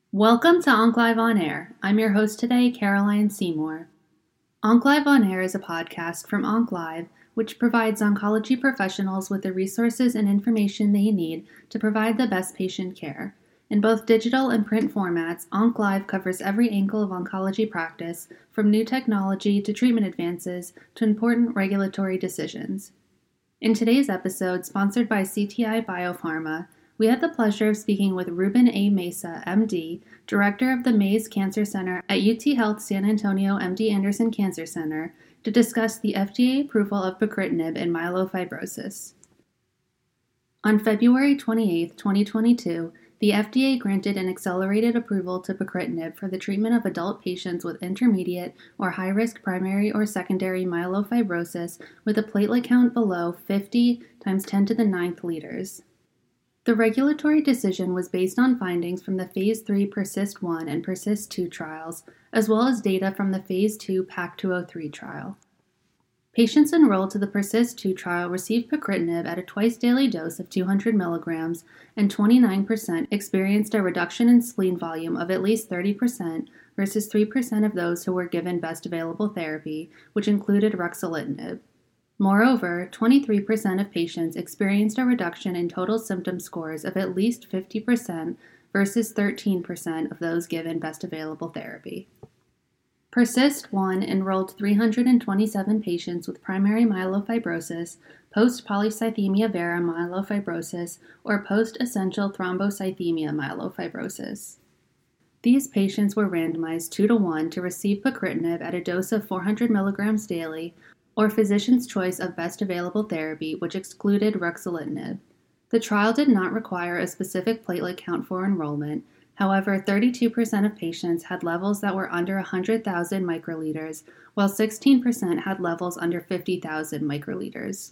Welcome to OncLive On Air. I'm your host today, Caroline Seymour. OncLive On Air is a podcast from OncLive, which provides oncology professionals with the resources and information they need to provide the best patient care. In both digital and print formats, OncLive covers every angle of oncology practice, from new technology to treatment advances to important regulatory decisions. In today's episode, sponsored by CTI BioPharma, we had the pleasure of speaking with Ruben A. Mesa, MD, Director of the Mays Cancer Center at UT Health San Antonio MD Anderson Cancer Center, to discuss the FDA approval of pacritinib in myelofibrosis. On February 28, 2022, the FDA granted an accelerated approval to pacritinib for the treatment of adult patients with intermediate or high-risk primary or secondary myelofibrosis with a platelet count below 50 × 10 to the 9th liters. The regulatory decision was based on findings from the Phase 3 PERSIST-1 and PERSIST-2 trials, as well as data from the Phase 2 PAC-203 trial. Patients enrolled to the PERSIST-2 trial received pacritinib at a twice-daily dose of 200 milligrams, and 29% experienced a reduction in spleen volume of at least 30% versus 3% of those who were given best available therapy, which included ruxolitinib. Moreover, 23% of patients experienced a reduction in total symptom scores of at least 50% versus 13% of those given best available therapy. PERSIST-1 enrolled 327 patients with primary myelofibrosis, post-polycythemia vera myelofibrosis, or post-essential thrombocythemia myelofibrosis. These patients were randomized 2-to-1 to receive pacritinib at a dose of 400 milligrams daily, or physician's choice of best available therapy, which excluded ruxolitinib. The trial did not require a specific platelet count for enrollment. However, 32% of patients had levels that were under 100,000 microliters, while 16% had levels under 50,000 microliters.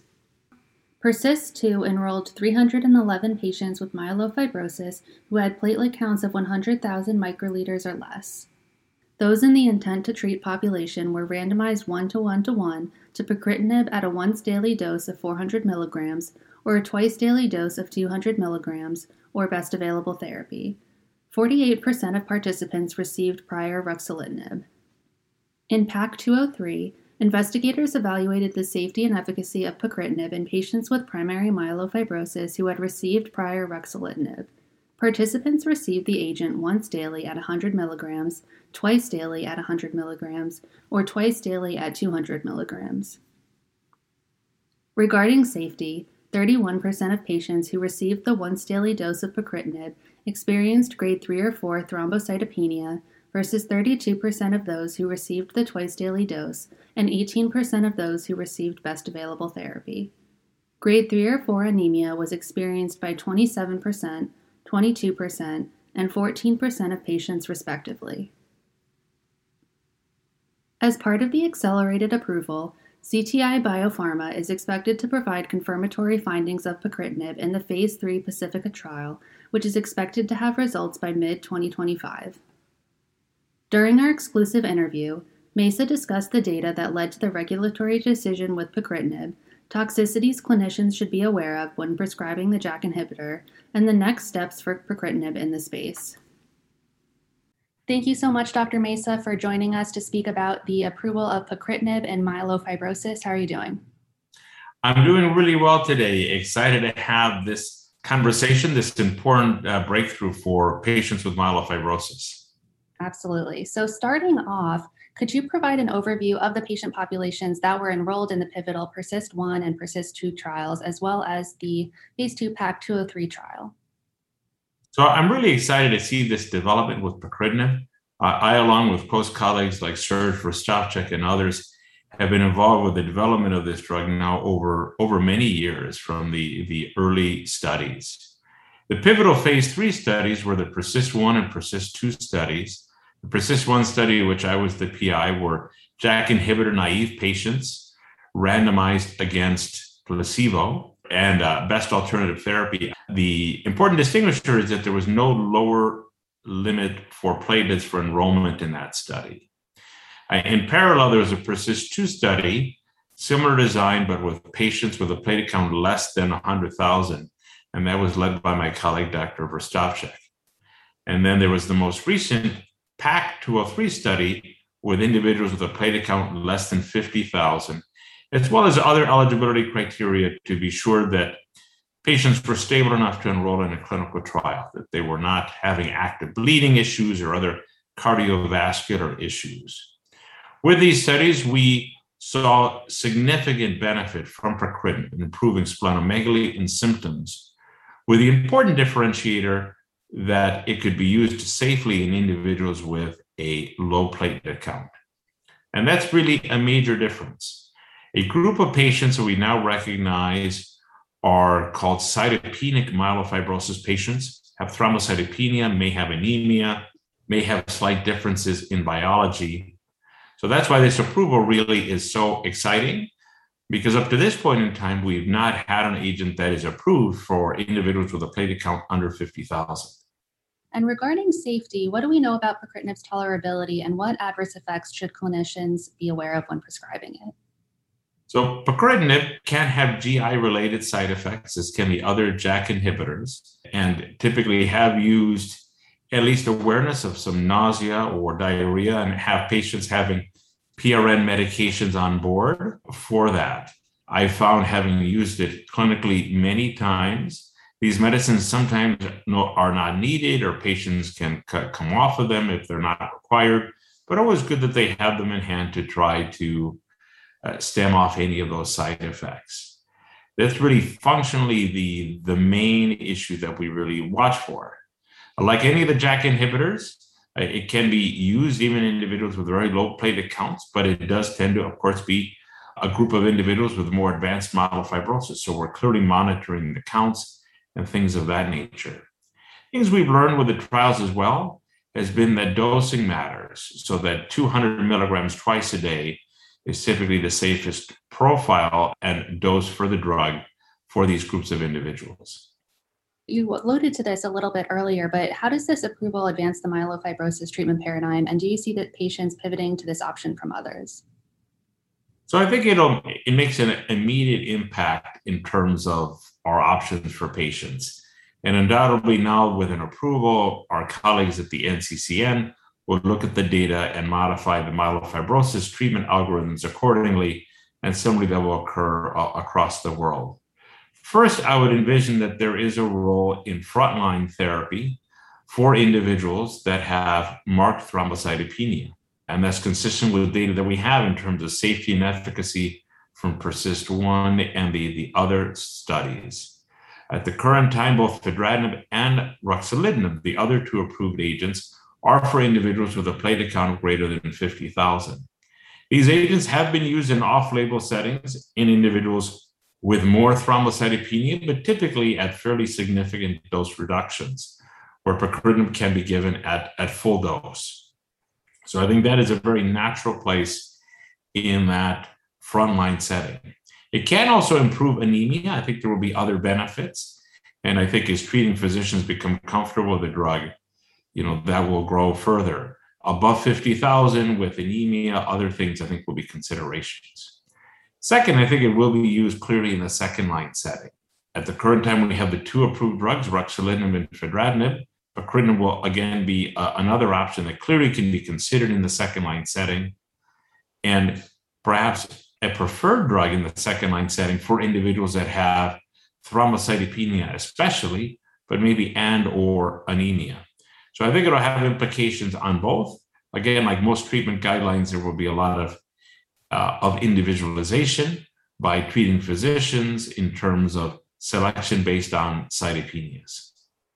PERSIST-2 enrolled 311 patients with myelofibrosis who had platelet counts of 100,000 microliters or less. Those in the intent-to-treat population were randomized 1-to-1 to pacritinib at a once-daily dose of 400 milligrams or a twice-daily dose of 200 milligrams or best available therapy. 48% of participants received prior ruxolitinib. In PAC-203, investigators evaluated the safety and efficacy of pacritinib in patients with primary myelofibrosis who had received prior ruxolitinib. Participants received the agent once daily at 100 milligrams, twice daily at 100 milligrams, or twice daily at 200 milligrams. Regarding safety, 31% of patients who received the once-daily dose of pacritinib experienced grade 3 or 4 thrombocytopenia versus 32% of those who received the twice-daily dose and 18% of those who received best available therapy. Grade 3 or 4 anemia was experienced by 27%, 22%, and 14% of patients respectively. As part of the accelerated approval, CTI BioPharma is expected to provide confirmatory findings of pacritinib in the Phase 3 Pacifica trial, which is expected to have results by mid-2025. During our exclusive interview, Mesa discussed the data that led to the regulatory decision with pacritinib, toxicities clinicians should be aware of when prescribing the JAK inhibitor, and the next steps for pacritinib in the space. Thank you so much, Dr. Mesa, for joining us to speak about the approval of pacritinib in myelofibrosis. How are you doing? I'm doing really well today. Excited to have this conversation, this important breakthrough for patients with myelofibrosis. Absolutely. So starting off, could you provide an overview of the patient populations that were enrolled in the pivotal PERSIST-1 and PERSIST-2 trials, as well as the Phase 2 PAC-203 trial? So I'm really excited to see this development with pacritinib. I, along with close colleagues like Serge Verstovchik and others, have been involved with the development of this drug now over many years from the early studies. The pivotal Phase 3 studies were the PERSIST-1 and PERSIST-2 studies. The PERSIST-1 study, which I was the PI, were JAK inhibitor naive patients randomized against placebo and best alternative therapy. The important distinguisher is that there was no lower limit for platelets for enrollment in that study. In parallel, there was a PERSIST-2 study, similar design, but with patients with a platelet count less than 100,000, and that was led by my colleague, Dr. Verstovchik. And then there was the most recent PAC 203 study with individuals with a platelet count less than 50,000, as well as other eligibility criteria to be sure that patients were stable enough to enroll in a clinical trial, that they were not having active bleeding issues or other cardiovascular issues. With these studies, we saw significant benefit from pacritinib in improving splenomegaly and symptoms, with the important differentiator that it could be used safely in individuals with a low platelet count. And that's really a major difference. A group of patients that we now recognize are called cytopenic myelofibrosis patients, have thrombocytopenia, may have anemia, may have slight differences in biology. So that's why this approval really is so exciting, because up to this point in time, we've not had an agent that is approved for individuals with a platelet count under 50,000. And regarding safety, what do we know about pacritinib's tolerability, and what adverse effects should clinicians be aware of when prescribing it? So pacritinib can have GI-related side effects, as can the other JAK inhibitors, and typically have used at least awareness of some nausea or diarrhea and have patients having PRN medications on board for that. I found, having used it clinically many times, these medicines sometimes are not needed, or patients can come off of them if they're not required, but always good that they have them in hand to try to stem off any of those side effects. That's really functionally the main issue that we really watch for. Like any of the JAK inhibitors, it can be used even in individuals with very low platelet counts, but it does tend to, of course, be a group of individuals with more advanced myelofibrosis. So we're clearly monitoring the counts and things of that nature. Things we've learned with the trials as well has been that dosing matters, so that 200 milligrams twice a day is typically the safest profile and dose for the drug for these groups of individuals. You alluded to this a little bit earlier, but how does this approval advance the myelofibrosis treatment paradigm? And do you see that patients pivoting to this option from others? So I think it makes an immediate impact in terms of our options for patients. And undoubtedly now with an approval, our colleagues at the NCCN will look at the data and modify the myelofibrosis treatment algorithms accordingly, and similarly that will occur across the world. First, I would envision that there is a role in frontline therapy for individuals that have marked thrombocytopenia. And that's consistent with data that we have in terms of safety and efficacy from PERSIST-1 and the other studies. At the current time, both fedratinib and ruxolitinib, the other two approved agents, are for individuals with a platelet count of greater than 50,000. These agents have been used in off-label settings in individuals with more thrombocytopenia, but typically at fairly significant dose reductions, where pacritinib can be given at full dose. So I think that is a very natural place in that frontline setting. It can also improve anemia. I think there will be other benefits. And I think as treating physicians become comfortable with the drug, that will grow further. Above 50,000 with anemia, other things I think will be considerations. Second, I think it will be used clearly in the second line setting. At the current time, we have the two approved drugs, ruxolitinib and fedratinib. Pacritinib will again be another option that clearly can be considered in the second line setting, and perhaps a preferred drug in the second line setting for individuals that have thrombocytopenia especially, but maybe and or anemia. So I think it'll have implications on both. Again, like most treatment guidelines, there will be a lot of individualization by treating physicians in terms of selection based on cytopenias.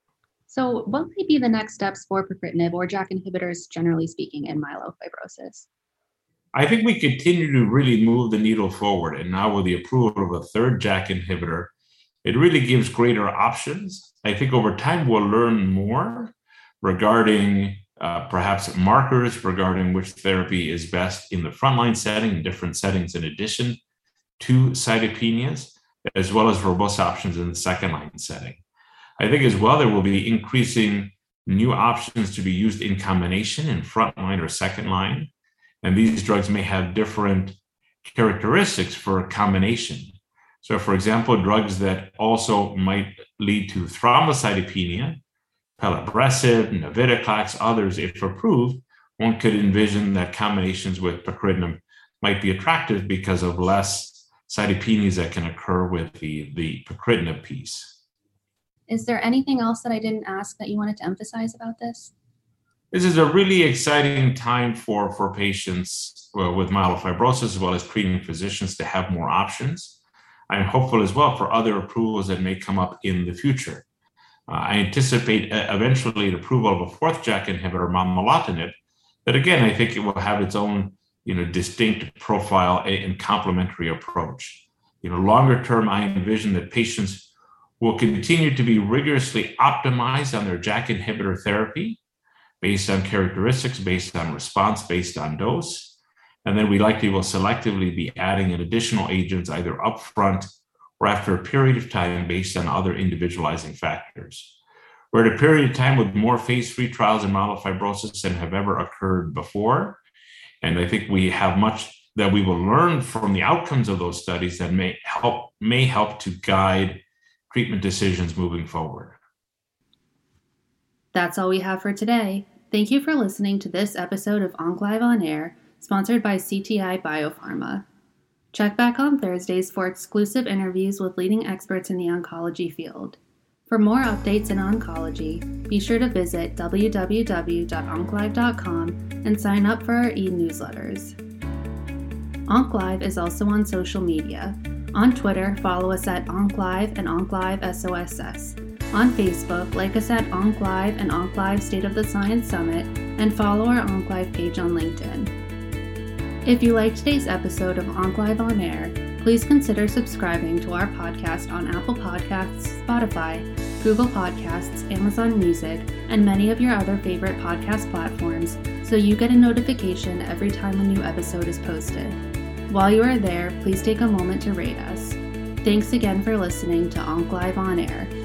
So what might be the next steps for pacritinib or JAK inhibitors, generally speaking, in myelofibrosis? I think we continue to really move the needle forward. And now with the approval of a third JAK inhibitor, it really gives greater options. I think over time we'll learn more regarding perhaps markers regarding which therapy is best in the frontline setting, in different settings in addition to cytopenias, as well as robust options in the second line setting. I think as well there will be increasing new options to be used in combination in frontline or second line. And these drugs may have different characteristics for combination. So for example, drugs that also might lead to thrombocytopenia, pelabresib, navitoclax, others, if approved, one could envision that combinations with pacritinib might be attractive because of less cytopenias that can occur with the pacritinib piece. Is there anything else that I didn't ask that you wanted to emphasize about this? This is a really exciting time for patients with myelofibrosis, as well as treating physicians, to have more options. I'm hopeful as well for other approvals that may come up in the future. I anticipate eventually the approval of a fourth JAK inhibitor, momelotinib, but again, I think it will have its own distinct profile and complementary approach. Longer term, I envision that patients will continue to be rigorously optimized on their JAK inhibitor therapy based on characteristics, based on response, based on dose. And then we likely will selectively be adding in additional agents either upfront or after a period of time based on other individualizing factors. We're at a period of time with more phase 3 trials in myelofibrosis than have ever occurred before. And I think we have much that we will learn from the outcomes of those studies that may help to guide treatment decisions moving forward. That's all we have for today. Thank you for listening to this episode of OncLive On Air, sponsored by CTI BioPharma. Check back on Thursdays for exclusive interviews with leading experts in the oncology field. For more updates in oncology, be sure to visit www.onclive.com and sign up for our e-newsletters. OncLive is also on social media. On Twitter, follow us at OncLive and OncLiveSOSS. On Facebook, like us at OncLive and OncLive State of the Science Summit, and follow our OncLive page on LinkedIn. If you liked today's episode of OncLive On Air, please consider subscribing to our podcast on Apple Podcasts, Spotify, Google Podcasts, Amazon Music, and many of your other favorite podcast platforms so you get a notification every time a new episode is posted. While you are there, please take a moment to rate us. Thanks again for listening to OncLive On Air.